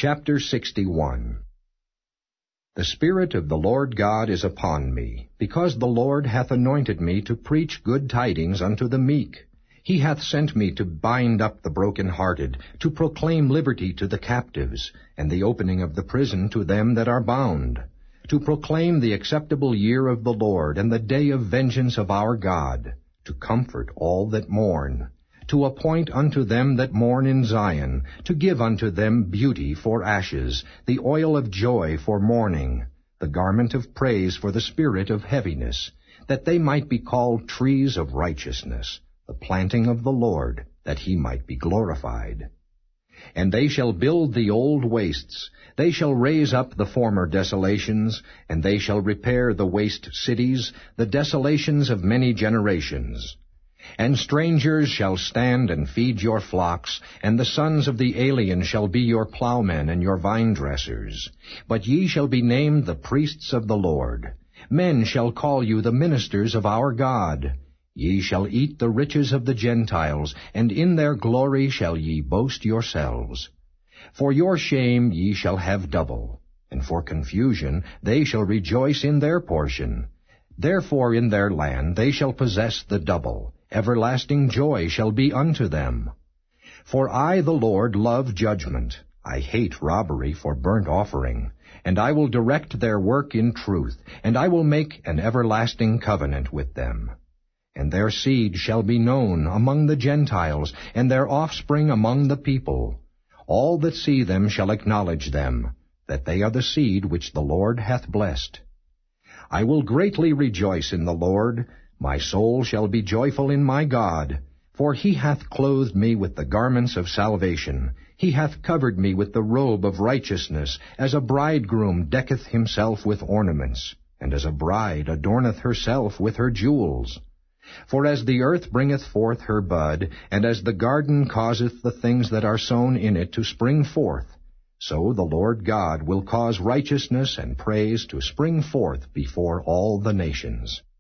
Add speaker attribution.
Speaker 1: Chapter 61. The Spirit of the Lord God is upon me, because the Lord hath anointed me to preach good tidings unto the meek. He hath sent me to bind up the brokenhearted, to proclaim liberty to the captives, and the opening of the prison to them that are bound, to proclaim the acceptable year of the Lord, and the day of vengeance of our God, to comfort all that mourn, to appoint unto them that mourn in Zion, to give unto them beauty for ashes, the oil of joy for mourning, the garment of praise for the spirit of heaviness, that they might be called trees of righteousness, the planting of the Lord, that he might be glorified. And they shall build the old wastes, they shall raise up the former desolations, and they shall repair the waste cities, the desolations of many generations. And strangers shall stand and feed your flocks, and the sons of the alien shall be your plowmen and your vine-dressers. But ye shall be named the priests of the Lord. Men shall call you the ministers of our God. Ye shall eat the riches of the Gentiles, and in their glory shall ye boast yourselves. For your shame ye shall have double, and for confusion they shall rejoice in their portion. Therefore in their land they shall possess the double. Everlasting joy shall be unto them. For I, the Lord, love judgment. I hate robbery for burnt offering. And I will direct their work in truth, and I will make an everlasting covenant with them. And their seed shall be known among the Gentiles, and their offspring among the people. All that see them shall acknowledge them, that they are the seed which the Lord hath blessed. I will greatly rejoice in the Lord. My soul shall be joyful in my God, for he hath clothed me with the garments of salvation. He hath covered me with the robe of righteousness, as a bridegroom decketh himself with ornaments, and as a bride adorneth herself with her jewels. For as the earth bringeth forth her bud, and as the garden causeth the things that are sown in it to spring forth, so the Lord God will cause righteousness and praise to spring forth before all the nations.